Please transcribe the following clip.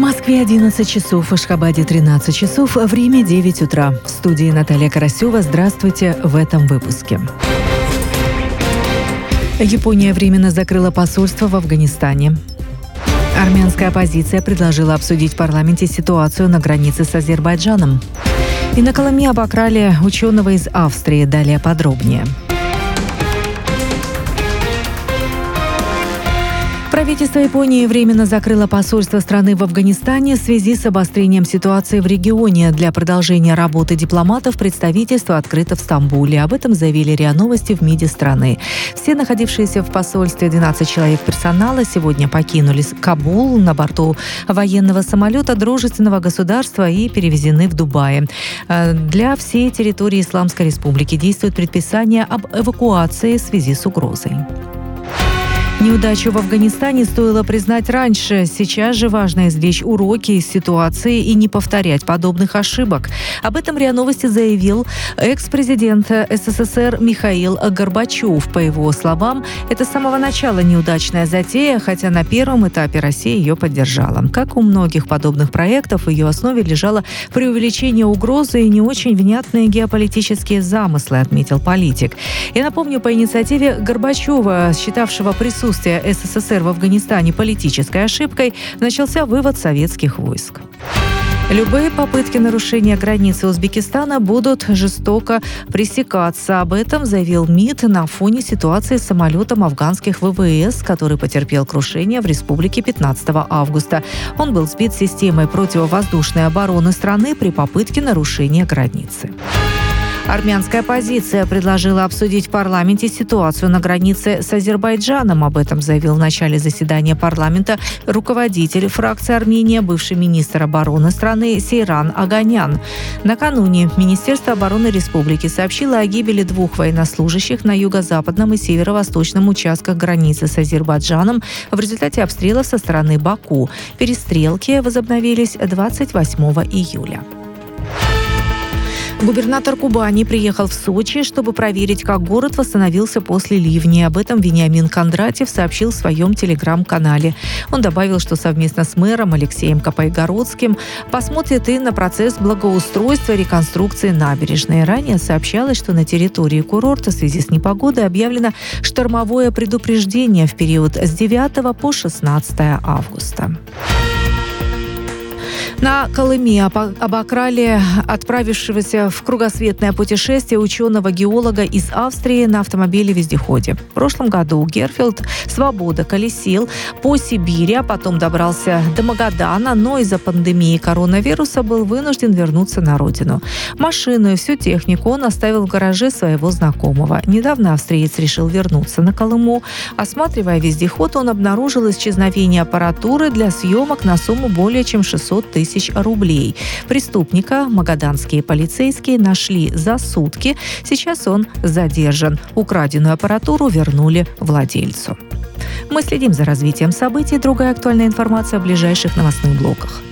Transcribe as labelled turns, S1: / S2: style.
S1: Москве 11 часов, в Ашхабаде 13 часов, время 9 утра. В студии Наталья Карасева. Здравствуйте в этом выпуске. Япония временно закрыла посольство в Афганистане. Армянская оппозиция предложила обсудить в парламенте ситуацию на границе с Азербайджаном. И на Колыме обокрали ученого из Австрии. Далее подробнее. Правительство Японии временно закрыло посольство страны в Афганистане в связи с обострением ситуации в регионе. Для продолжения работы дипломатов представительство открыто в Стамбуле. Об этом заявили РИА Новости в МИДе страны. Все находившиеся в посольстве 12 человек персонала сегодня покинули Кабул на борту военного самолета дружественного государства и перевезены в Дубай. Для всей территории Исламской Республики действует предписание об эвакуации в связи с угрозой. Неудачу в Афганистане стоило признать раньше. Сейчас же важно извлечь уроки из ситуации и не повторять подобных ошибок. Об этом РИА Новости заявил экс-президент СССР Михаил Горбачев. По его словам, это с самого начала неудачная затея, хотя на первом этапе Россия ее поддержала. Как у многих подобных проектов, в ее основе лежало преувеличение угрозы и не очень внятные геополитические замыслы, отметил политик. Я напомню, по инициативе Горбачева, считавшего присутствие СССР в Афганистане политической ошибкой, начался вывод советских войск. Любые попытки нарушения границы Узбекистана будут жестоко пресекаться. Об этом заявил МИД на фоне ситуации с самолетом афганских ВВС, который потерпел крушение в республике 15 августа. Он был сбит системой противовоздушной обороны страны при попытке нарушения границы. Армянская оппозиция предложила обсудить в парламенте ситуацию на границе с Азербайджаном. Об этом заявил в начале заседания парламента руководитель фракции Армения, бывший министр обороны страны Сейран Оганян. Накануне Министерство обороны республики сообщило о гибели 2 военнослужащих на юго-западном и северо-восточном участках границы с Азербайджаном в результате обстрелов со стороны Баку. Перестрелки возобновились 28 июля. Губернатор Кубани приехал в Сочи, чтобы проверить, как город восстановился после ливней. Об этом Вениамин Кондратьев сообщил в своем телеграм-канале. Он добавил, что совместно с мэром Алексеем Капайгородским посмотрит и на процесс благоустройства и реконструкции набережной. Ранее сообщалось, что на территории курорта в связи с непогодой объявлено штормовое предупреждение в период с 9 по 16 августа. На Колыме обокрали отправившегося в кругосветное путешествие ученого-геолога из Австрии на автомобиле-вездеходе. В прошлом году Герфилд Свобода колесил по Сибири, а потом добрался до Магадана, но из-за пандемии коронавируса был вынужден вернуться на родину. Машину и всю технику он оставил в гараже своего знакомого. Недавно австриец решил вернуться на Колыму. Осматривая вездеход, он обнаружил исчезновение аппаратуры для съемок на сумму более чем 600 тысяч рублей. Преступника магаданские полицейские нашли за сутки. Сейчас он задержан. Украденную аппаратуру вернули владельцу. Мы следим за развитием событий. Другая актуальная информация в ближайших новостных блоках.